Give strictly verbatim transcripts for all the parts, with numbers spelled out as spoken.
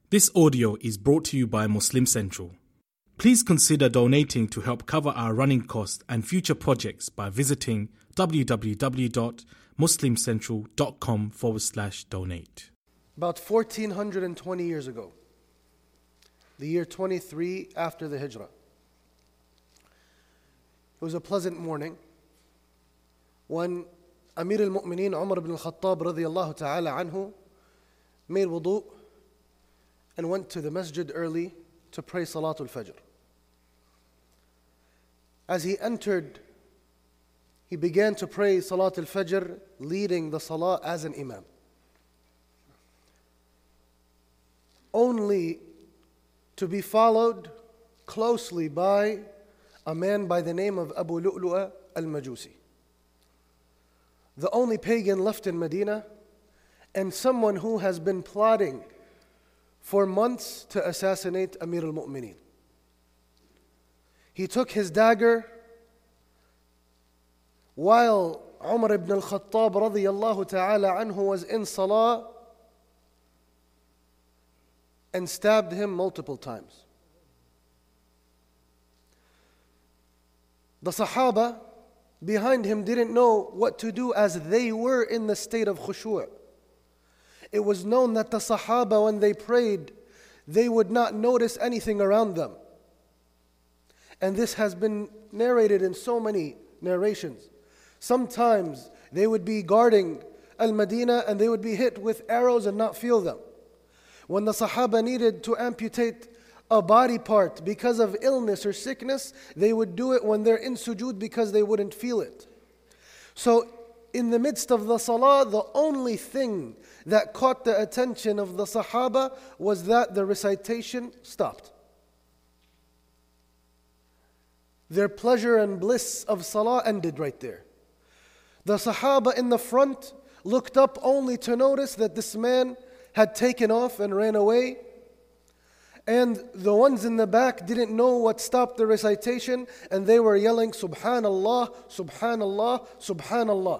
This audio is brought to you by Muslim Central. Please consider donating to help cover our running costs and future projects by visiting www.muslimcentral.com forward slash donate. About fourteen twenty years ago, the year twenty-three after the Hijrah, it was a pleasant morning when Amir al-Mu'mineen Umar ibn al-Khattab radiyallahu ta'ala anhu made wudu and went to the masjid early to pray Salatul Fajr. As he entered, he began to pray Salatul Fajr, leading the Salah as an imam. Only to be followed closely by a man by the name of Abu Lu'lu'a al-Majusi, the only pagan left in Medina, and someone who has been plotting for months to assassinate Amir al-Mu'mineen. He took his dagger while Umar ibn al-Khattab radiyallahu ta'ala anhu was in salah and stabbed him multiple times. The Sahaba behind him didn't know what to do as they were in the state of khushu'. It was known that the Sahaba, when they prayed, they would not notice anything around them. And this has been narrated in so many narrations. Sometimes they would be guarding Al-Madinah and they would be hit with arrows and not feel them. When the Sahaba needed to amputate a body part because of illness or sickness, they would do it when they're in sujood because they wouldn't feel it. So in the midst of the salah, the only thing that caught the attention of the Sahaba was that the recitation stopped. Their pleasure and bliss of salah ended right there. The Sahaba in the front looked up only to notice that this man had taken off and ran away. And the ones in the back didn't know what stopped the recitation, and they were yelling, Subhanallah, Subhanallah, Subhanallah.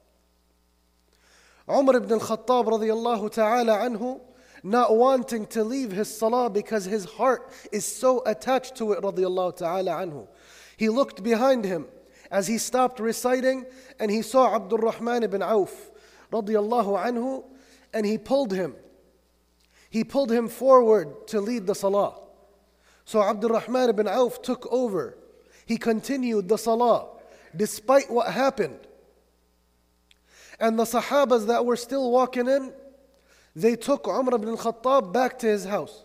Umar ibn al-Khattab radiyallahu ta'ala anhu, not wanting to leave his salah because his heart is so attached to it radiyallahu ta'ala anhu, he looked behind him as he stopped reciting and he saw Abdul Rahman ibn Auf radiyallahu anhu, and he pulled him. He pulled him forward to lead the salah. So Abdul Rahman ibn Auf took over. He continued the salah despite what happened. And the Sahabas that were still walking in, they took Umar ibn al-Khattab back to his house.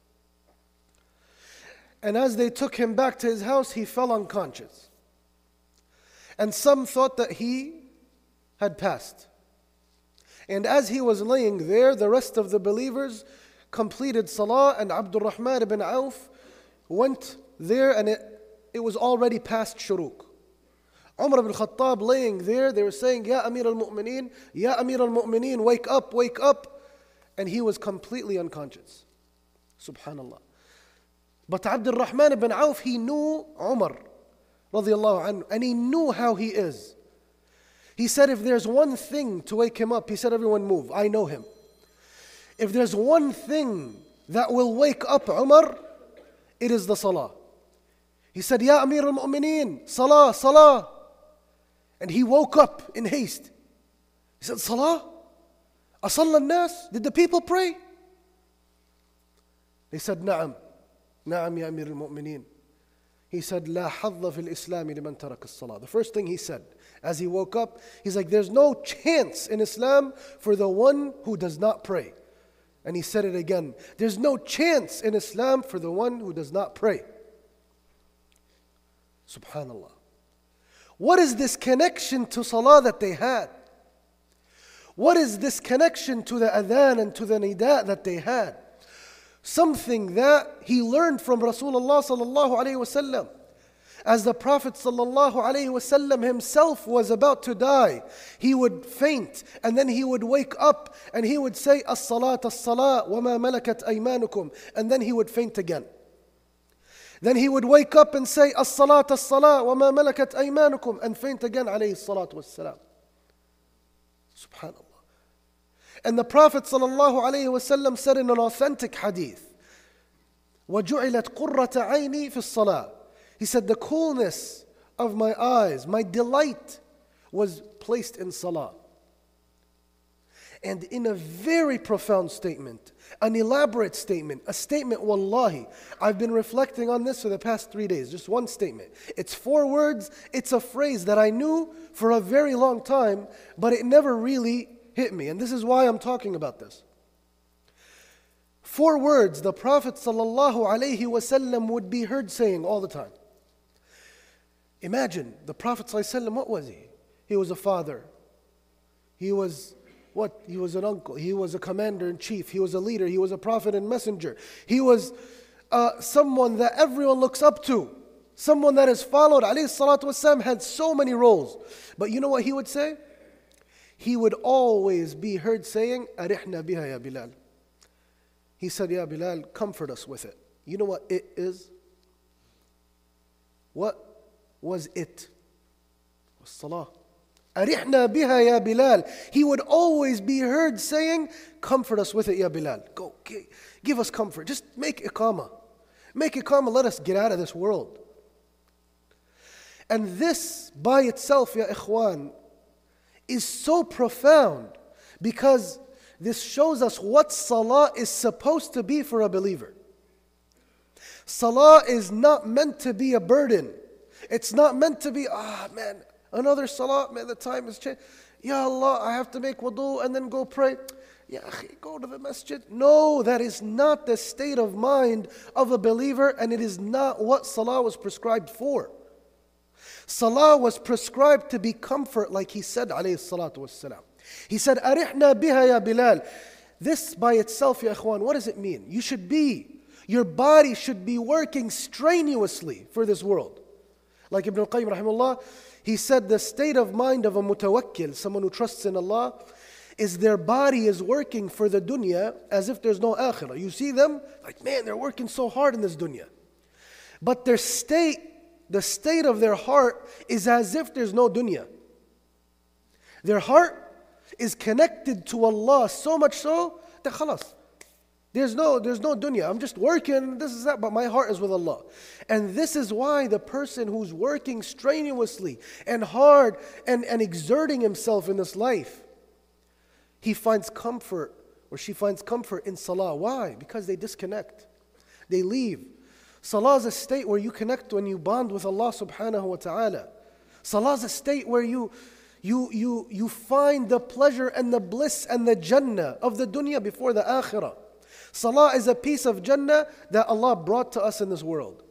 And as they took him back to his house, he fell unconscious. And some thought that he had passed. And as he was laying there, the rest of the believers completed salah, and Abdul Rahman ibn Auf went there, and it, it was already past shuruq. Umar ibn Khattab laying there, they were saying, Ya Amir al-Mu'mineen, Ya Amir al-Mu'mineen, wake up, wake up. And he was completely unconscious. Subhanallah. But Abdul Rahman ibn Auf, he knew Umar radiyallahu anhu, and he knew how he is. He said, if there's one thing to wake him up, he said, everyone move, I know him. If there's one thing that will wake up Umar, it is the salah. He said, Ya Amir al-Mu'mineen, salah, salah. And he woke up in haste. He said, Salah? Asalla al-nas? Did the people pray? They said, Na'am. Na'am ya Amir al-Mu'mineen. He said, La hadda fil islami liman taraka as-salah. The first thing he said as he woke up, he's like, there's no chance in Islam for the one who does not pray. And he said it again. There's no chance in Islam for the one who does not pray. Subhanallah. What is this connection to salah that they had? What is this connection to the adhan and to the nida that they had? Something that he learned from Rasulullah sallallahu alayhi wasallam. As the Prophet sallallahu alayhi wasallam himself was about to die, he would faint and then he would wake up and he would say, As-salat, as-salat, wa ma malakat aymanukum. And then he would faint again. Then he would wake up and say, As-salat, as-salat, wa ma malakat aymanukum, and faint again, alayhi salatu wassalam. Subhanallah. And the Prophet ﷺ said in an authentic hadith, وَجُعِلَتْ قُرَّةَ عَيْنِي فِي الصَّلَاةِ. He said, the coolness of my eyes, my delight was placed in salah. And in a very profound statement, an elaborate statement, a statement, wallahi, I've been reflecting on this for the past three days, just one statement. It's four words, it's a phrase that I knew for a very long time, but it never really hit me. And this is why I'm talking about this. Four words the Prophet ﷺ would be heard saying all the time. Imagine, the Prophet ﷺ, what was he? He was a father. He was what? He was an uncle. He was a commander-in-chief. He was a leader. He was a prophet and messenger. He was uh, someone that everyone looks up to. Someone that is followed. Alayhi salatu wasalam had so many roles. But you know what he would say? He would always be heard saying, Arihna biha ya Bilal. He said, Ya Bilal, comfort us with it. You know what it is? What was it? It was salah. Arihna biha ya Bilal. He would always be heard saying, comfort us with it, ya Bilal. Go, give us comfort. Just make iqamah. Make iqamah, let us get out of this world. And this by itself, ya ikhwan, is so profound because this shows us what salah is supposed to be for a believer. Salah is not meant to be a burden. It's not meant to be, ah oh, man, another salah, man, the time has changed. Ya Allah, I have to make wudu and then go pray. Ya akhi, go to the masjid. No, that is not the state of mind of a believer, and it is not what salah was prescribed for. Salah was prescribed to be comfort, like he said, alayhi salatu wassalam. He said, Arihna biha ya Bilal. This by itself, ya ikhwan, what does it mean? You should be, your body should be working strenuously for this world. Like Ibn al-Qayyim rahimahullah, he said the state of mind of a mutawakkil, someone who trusts in Allah, is their body is working for the dunya as if there's no akhirah. You see them, like, man, they're working so hard in this dunya. But their state, the state of their heart is as if there's no dunya. Their heart is connected to Allah so much so that khalas. There's no, there's no dunya. I'm just working, this is that, but my heart is with Allah. And this is why the person who's working strenuously and hard and, and exerting himself in this life, he finds comfort, or she finds comfort in salah. Why? Because they disconnect. They leave. Salah is a state where you connect when you bond with Allah subhanahu wa ta'ala. Salah is a state where you You, you, you find the pleasure and the bliss and the Jannah of the dunya before the akhirah. Salah is a piece of Jannah that Allah brought to us in this world.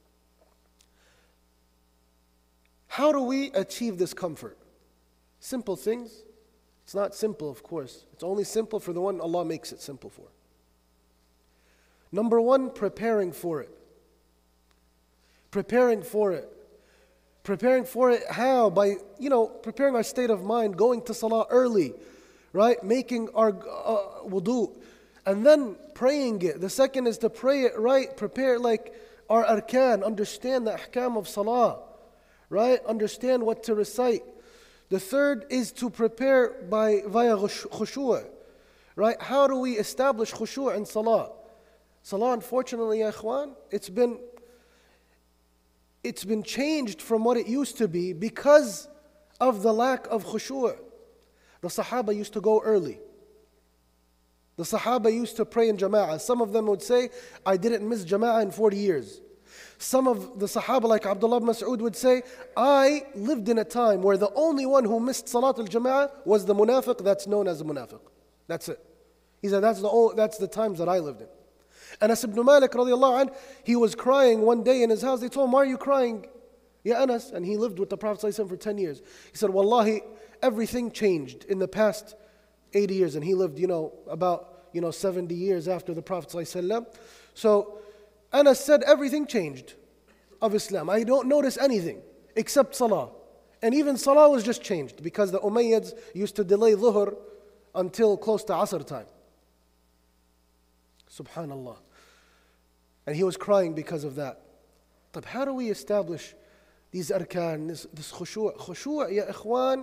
How do we achieve this comfort? Simple things. It's not simple, of course. It's only simple for the one Allah makes it simple for. Number one, preparing for it. Preparing for it. Preparing for it, how? By, you know, preparing our state of mind, going to salah early, right? Making our uh, wudu, and then praying it. The second is to pray it right, prepare like our arkan, understand the ahkam of salah, right? Understand what to recite. The third is to prepare by via khushu', right? How do we establish khushu' in salah? Salah, unfortunately, ya ikhwan, it's been It's been changed from what it used to be because of the lack of khushu'. The Sahaba used to go early. The Sahaba used to pray in jama'ah. Some of them would say, I didn't miss jama'ah in forty years. Some of the Sahaba, like Abdullah ibn Mas'ud, would say, I lived in a time where the only one who missed Salat al-Jama'ah was the munafiq that's known as a munafiq. That's it. He said, that's the, only, that's the times that I lived in. Anas ibn Malik radiallahu anh, he was crying one day in his house. They told him, why are you crying? Ya Anas. And he lived with the Prophet ﷺ for ten years. He said, Wallahi, everything changed in the past eighty years. And he lived, you know, about, you know, seventy years after the Prophet ﷺ. So Anas said, everything changed of Islam. I don't notice anything except salah. And even salah was just changed because the Umayyads used to delay dhuhr until close to Asr time. Subhanallah. And he was crying because of that. But how do we establish these arkan, this, this khushu'? Khushu', ya ikhwan,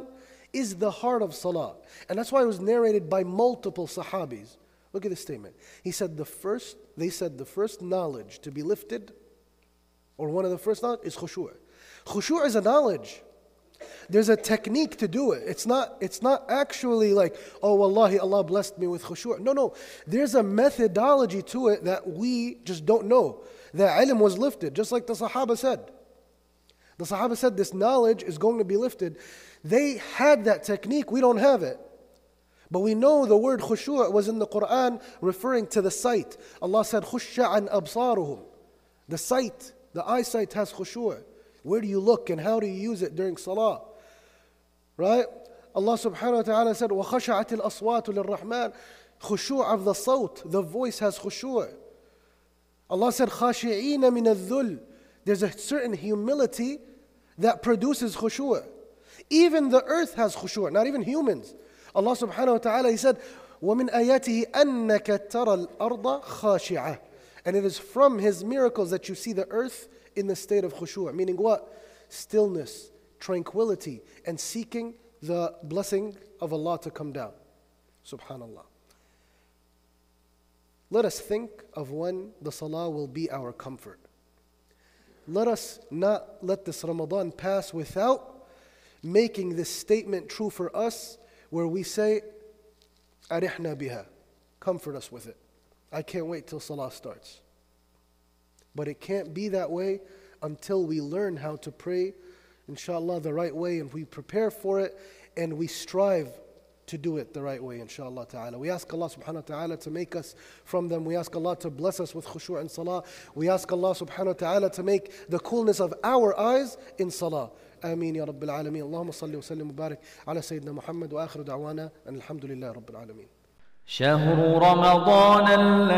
is the heart of salah. And that's why it was narrated by multiple sahabis. Look at this statement. He said the first, they said the first knowledge to be lifted, or one of the first knowledge, is khushu'. Khushu' is a knowledge. There's a technique to do it. It's not, it's not actually like, oh, wallahi, Allah blessed me with khushu'. No, no. There's a methodology to it that we just don't know. The ilm was lifted, just like the Sahaba said. The Sahaba said this knowledge is going to be lifted. They had that technique. We don't have it. But we know the word khushu' was in the Quran referring to the sight. Allah said, خُشَّعًا أَبْصَارُهُم. The sight, the eyesight has khushu'. Where do you look and how do you use it during salah? Right? Allah subhanahu wa ta'ala said, وَخَشَعَتِ الْأَصْوَاتُ لِلرَّحْمَنِ. Khushu' of the sawt, the voice has khushu'. Allah said, خَاشِعِينَ مِنَ الذُّلِّ. There's a certain humility that produces khushu'. Even the earth has khushu', not even humans. Allah subhanahu wa ta'ala, He said, وَمِنْ آيَاتِهِ أَنَّكَ تَرَى الْأَرْضَ خَاشِعَةً. And it is from His miracles that you see the earth in the state of khushu'. Meaning what? Stillness, tranquility, and seeking the blessing of Allah to come down. Subhanallah. Let us think of when the salah will be our comfort. Let us not let this Ramadan pass without making this statement true for us, where we say, Arihna biha, comfort us with it. I can't wait till salah starts. But it can't be that way until we learn how to pray, inshallah, the right way, and we prepare for it, and we strive to do it the right way, inshallah ta'ala. We ask Allah subhanahu wa ta'ala to make us from them. We ask Allah to bless us with khushu' and salah. We ask Allah subhanahu wa ta'ala to make the coolness of our eyes in salah. آمين يا رب العالمين. اللهم صل وسلم وبارك على سيدنا محمد وآخر دعوانا أن الحمد لله رب العالمين. شهر رمضان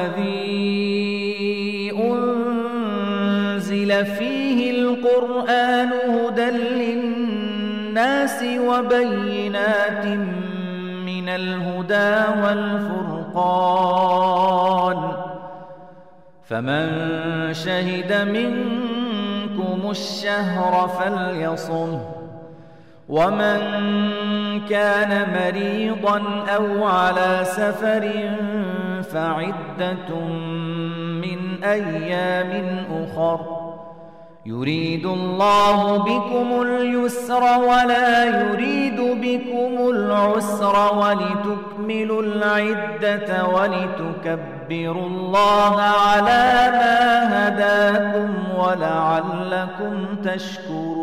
الذي أنزل فيه القرآن هدى للناس وبينات من الهدى والفرقان فمن شهد منكم الشهر فليصم ومن كان مريضا أو على سفر فعدة من أيام أخر يريد الله بكم اليسر ولا يريد بكم العسر ولتكملوا العدة ولتكبروا الله على ما هداكم ولعلكم تشكرون